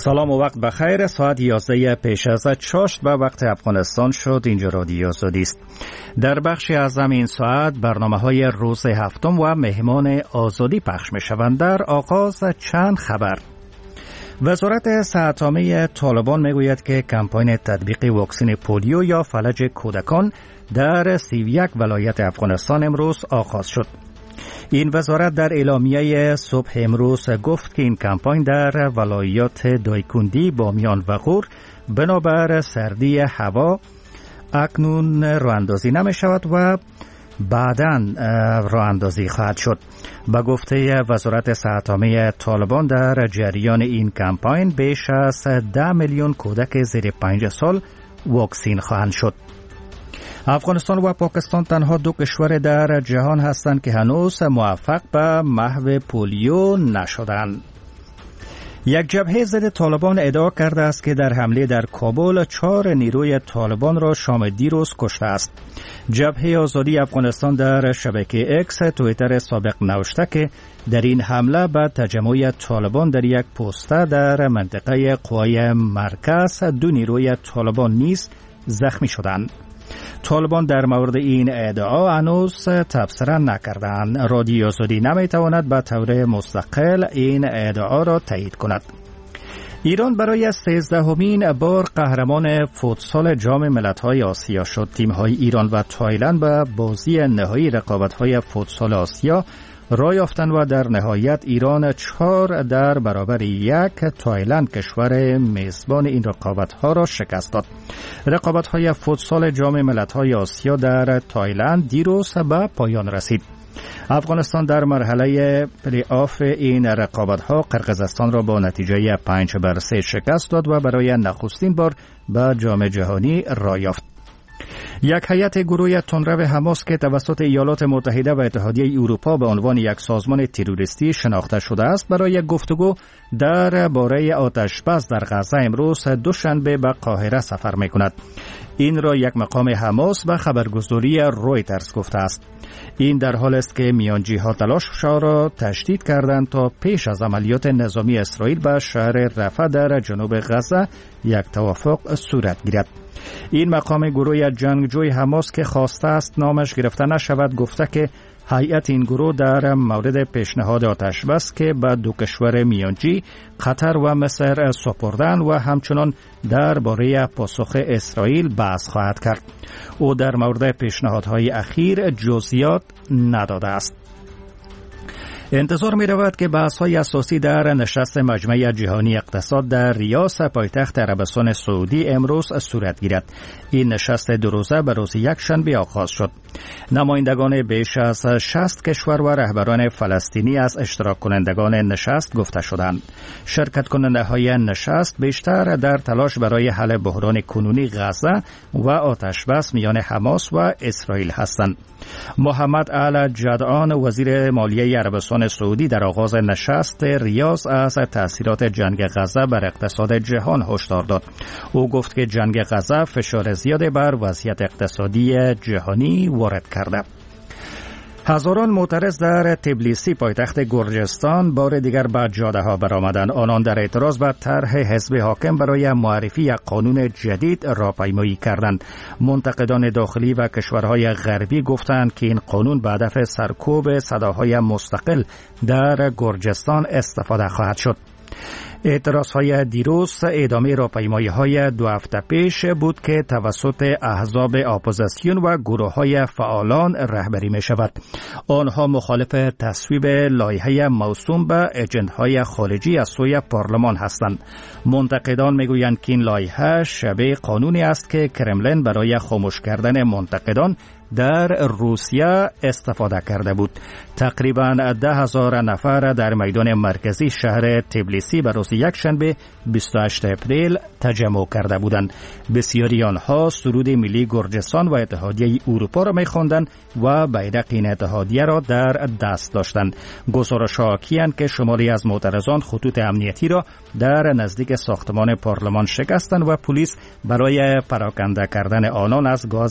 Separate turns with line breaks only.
سلام و وقت بخیر. ساعت 11 پیش از چاشت به وقت افغانستان شد. اینجا رادیو آزادی است. در بخشی از این ساعت برنامه‌های روز هفتم و مهمان آزادی پخش می‌شوند. در آغاز چند خبر. وزارت صحت عامه طالبان میگوید که کمپاین تطبیق واکسن پولیو یا فلج کودکان در 31 ولایت افغانستان امروز آغاز شد. این وزارت در اعلامیه صبح امروز گفت که این کمپاین در ولایات دایکندی، بامیان و غور بنابر سردی هوا اکنون راه اندازی نمی شود و بعداً راه اندازی خواهد شد. به گفته وزارت صحت عامه طالبان در جریان این کمپاین بیش از 10 میلیون کودک زیر 5 سال واکسین خواهند شد. افغانستان و پاکستان تنها دو کشور در جهان هستند که هنوز موفق به محو پولیو نشدند. یک جبهه ضد طالبان ادعا کرده است که در حمله در کابل 4 نیروی طالبان را شام دیروز کشته است. جبهه آزادی افغانستان در شبکه اکس توییتر سابق نوشته که در این حمله به تجمع طالبان در یک پوسته در منطقه قوای مرکز 2 نیروی طالبان نیز زخمی شدند. طالبان در مورد این ادعا هنوز تبصره نکردند. رادیو آزادی نمیتواند به طور مستقل این ادعا را تایید کند. ایران برای 13مین بار قهرمان فوتسال جام ملت‌های آسیا شد. تیم‌های ایران و تایلند به بازی نهایی رقابت‌های فوتسال آسیا راه یافتند و در نهایت ایران 4 در برابر 1 تایلند کشور میزبان این رقابت‌ها را شکست داد. رقابت‌های فوتسال جام ملت‌های آسیا در تایلند دیروز به پایان رسید. افغانستان در مرحله پلی آف این رقابت‌ها قرقیزستان را با نتیجه 5-3 شکست داد و برای نخستین بار به جام جهانی راه یافت. یک هیئت گروه تندرو حماس که توسط ایالات متحده و اتحادیه اروپا به عنوان یک سازمان تروریستی شناخته شده است برای گفتگو درباره آتش‌بس در غزه امروز دوشنبه به قاهره سفر می‌کند. این را یک مقام حماس به خبرگزاری رویترز گفته است. این در حال است که میانجی‌ها تلاش را تشدید کردند تا پیش از عملیات نظامی اسرائیل به شهر رفح در جنوب غزه یک توافق صورت گیرد. این مقام گروه جنگجوی حماس که خواسته است نامش گرفته نشود گفته که هیئت این گروه در مورد پیشنهاد آتش‌بس که به 2 کشور میانجی قطر و مصر سپردن و همچنان درباره پاسخ اسرائیل بحث خواهد کرد. او در مورد پیشنهادهای اخیر جزئیات نداده است. انتظار می رود که بحث‌های اساسی در نشست مجمع جهانی اقتصاد در ریاض پایتخت عربستان سعودی امروز صورت گیرد. این نشست 2 روزه به روز یکشنبه آغاز شد. نمایندگان بیش از 60 کشور و رهبران فلسطینی از اشتراک کنندگان نشست گفته شدند. شرکت کننده های نشست بیشتر در تلاش برای حل بحران کنونی غزه و آتش‌بس میان حماس و اسرائیل هستند. محمد الجدعان وزیر مالیه عربستان سعودی در آغاز نشست ریاض از تأثیرات جنگ غزه بر اقتصاد جهان هشدار داد. او گفت که جنگ غزه فشار زیادی بر وضعیت اقتصادی جهانی وارد کرده. هزاران معترض در تبلیسی پایتخت گرجستان بار دیگر به جاده‌ها برآمدند. آنان در اعتراض به طرح حزب حاکم برای معرفی یک قانون جدید راهپیمایی کردند. منتقدان داخلی و کشورهای غربی گفتند که این قانون به هدف سرکوب صداهای مستقل در گرجستان استفاده خواهد شد. اعتراضهای دیروز ادامه راهپیمایی‌های 2 هفته پیش بود که توسط احزاب اپوزیسیون و گروه‌های فعالان رهبری می‌شود. آنها مخالف تصویب لایحه موسوم به اجنت‌های خارجی از سوی پارلمان هستند. منتقدان می‌گویند که این لایحه شبیه قانونی است که کرملین برای خاموش کردن منتقدان در روسیه استفاده کرده بود. تقریباً 10,000 نفر در میدان مرکزی شهر تبلیسی به روز یکشنبه 28 اپریل تجمع کرده بودند. بسیاری آنها سرود ملی گرجستان و اتحادیه اروپا را می‌خواندند و بیرق این اتحادیه را در دست داشتند. گزارش‌ها حاکی‌اند که شماری از معترضان خطوط امنیتی را در نزدیک ساختمان پارلمان شکستند و پلیس برای پراکنده کردن آنان از گاز